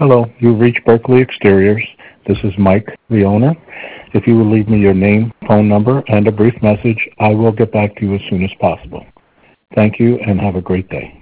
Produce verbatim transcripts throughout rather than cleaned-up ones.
Hello, you've reached Berkeley Exteriors. This is Mike, the owner. If you will leave me your name, phone number, and a brief message, I will get back to you as soon as possible. Thank you and have a great day.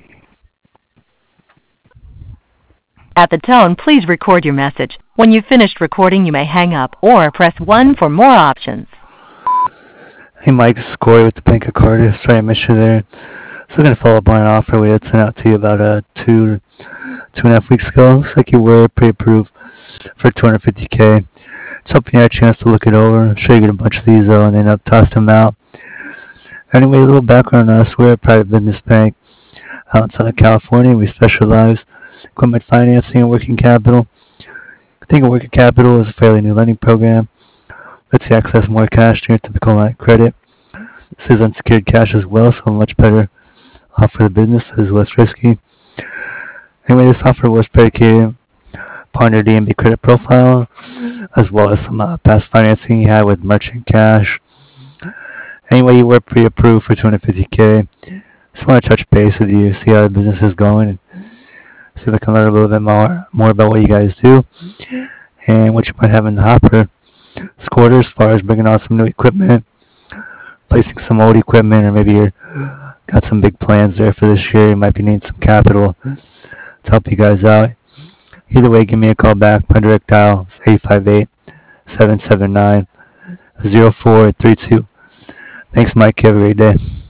At the tone, please record your message. When you've finished recording, you may hang up or press one for more options. Hey Mike, this is Corey with the Bank of Cardiff. Sorry I missed you there. So I'm going to follow up on an offer we had sent out to you about uh, two, two and a half weeks ago. Looks like you were pre-approved for two hundred fifty K. Just hoping you had a chance to look it over. I'm sure you get a bunch of these though and end up tossing them out. Anyway, a little background on us. We're a private business bank out in Southern California. We specialize in equipment financing and working capital. I think working capital is a fairly new lending program. Lets you access more cash to your typical line of credit. This is unsecured cash as well, so much better off for the business. It is less risky. Anyway, this offer was predicated upon your D M B credit profile, as well as some uh, past financing you had with merchant cash. Anyway, you were pre-approved for two hundred fifty K. Just want to touch base with you, see how the business is going, and see if I can learn a little bit more, more about what you guys do and what you might have in the hopper this quarter as far as bringing on some new equipment, placing some old equipment, or maybe you're got some big plans there for this year. You might be needing some capital to help you guys out. Either way, give me a call back. My direct dial is eight five eight, seven seven nine, zero four three two. Thanks, Mike. Have a great day.